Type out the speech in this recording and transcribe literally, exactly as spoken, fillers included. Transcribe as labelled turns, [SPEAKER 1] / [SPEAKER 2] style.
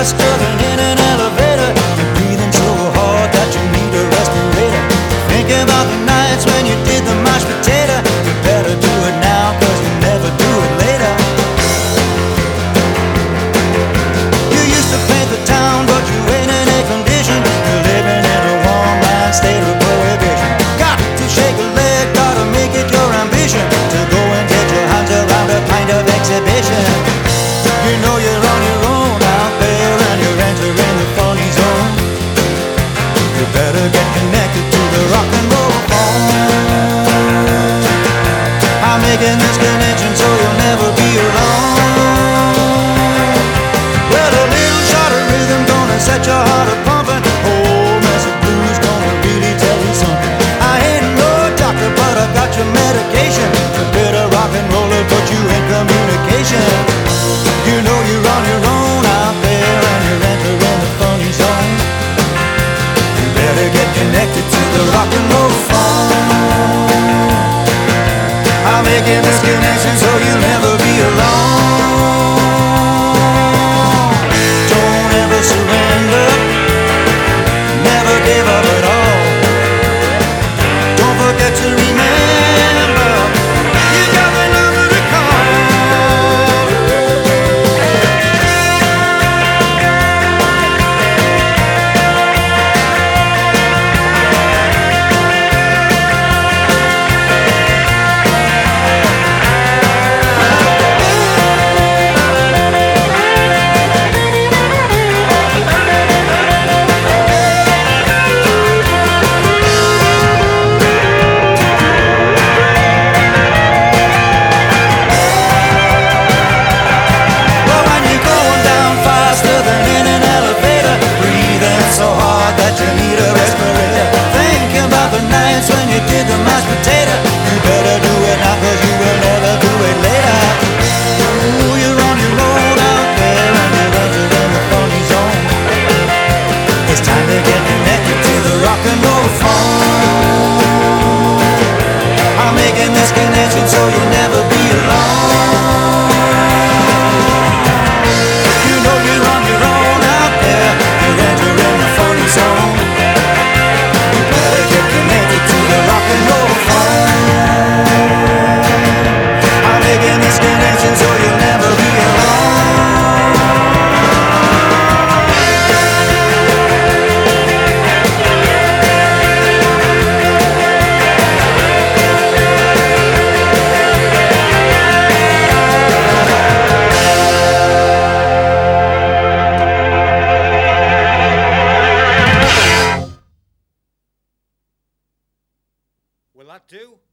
[SPEAKER 1] faster than in an elevator. You're breathing so hard that you need a respirator. Thinking about the nights when you did the mashed potato. You better do it now, cause you never do it later. You used to paint the town, but you ain't in a condition. You're living in a one-man state of prohibition. Got to shake a leg, gotta make it your ambition to go and get your hands around a kind of exhibition. You know you're on your own out there and you're entering the funny zone. You better get connected to the rock and roll phone. I'm making this connection so you'll never be alone. Well, a little shot of rhythm gonna set your heart a pumping. Whole mess of blues gonna really tell you something. I ain't no doctor, but I've got your medication. A bit of rock and roll will put you in communication. You know you're on your own out there and you're entering the funny zone. You better get connected to the rock and roll phone. I'm making this connection so you'll never be alone. Don't ever surrender, never give up at all. Don't forget to remember, you got the number to call. So hard that you need a respirator. Thinking about the nights when you did the mashed potato. You better do it now, cause you will never do it later. Ooh, you're on your own out there and you're entering the funny zone. It's time to get connected to the rock and roll phone. I'm making this connection so you'll never be alone. You know you're on your own out there. You're entering the funny zone. You better get connected to the rock and roll phone. I'm making this connection so you'll never be
[SPEAKER 2] Will that do?